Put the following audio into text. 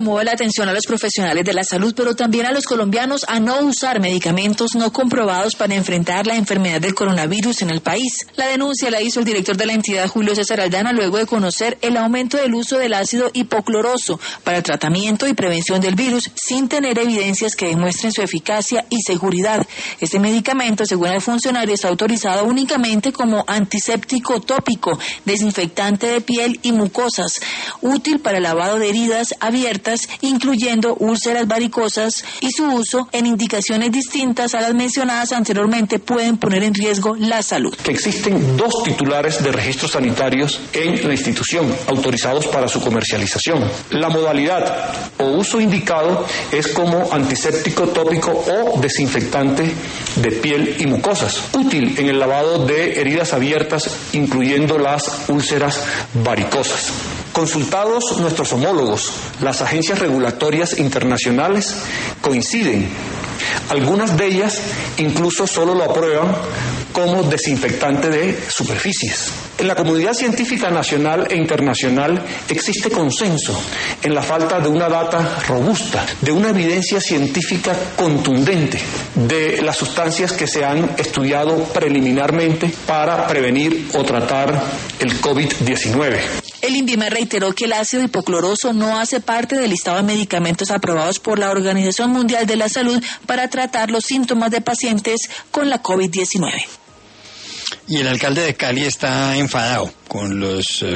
Mueve la atención a los profesionales de la salud, pero también a los colombianos a no usar medicamentos no comprobados para enfrentar la enfermedad del coronavirus en el país. La denuncia la hizo el director de la entidad, Julio César Aldana, luego de conocer el aumento del uso del ácido hipocloroso para el tratamiento y prevención del virus sin tener evidencias que demuestren su eficacia y seguridad. Este medicamento, según el funcionario, está autorizado únicamente como antiséptico tópico, desinfectante de piel y mucosas, útil para el lavado de heridas abiertas, incluyendo úlceras varicosas, y su uso en indicaciones distintas a las mencionadas anteriormente pueden poner en riesgo la salud. Que existen 2 titulares de registros sanitarios en la institución, autorizados para su comercialización. La modalidad o uso indicado es como antiséptico tópico o desinfectante de piel y mucosas, útil en el lavado de heridas abiertas, incluyendo las úlceras varicosas. Consultados nuestros homólogos, las agencias regulatorias internacionales coinciden. Algunas de ellas incluso solo lo aprueban como desinfectante de superficies. En la comunidad científica nacional e internacional existe consenso en la falta de una data robusta, de una evidencia científica contundente de las sustancias que se han estudiado preliminarmente para prevenir o tratar el COVID-19. El INVIMA reiteró que el ácido hipocloroso no hace parte del listado de medicamentos aprobados por la Organización Mundial de la Salud para tratar los síntomas de pacientes con la COVID-19. Y el alcalde de Cali está enfadado con los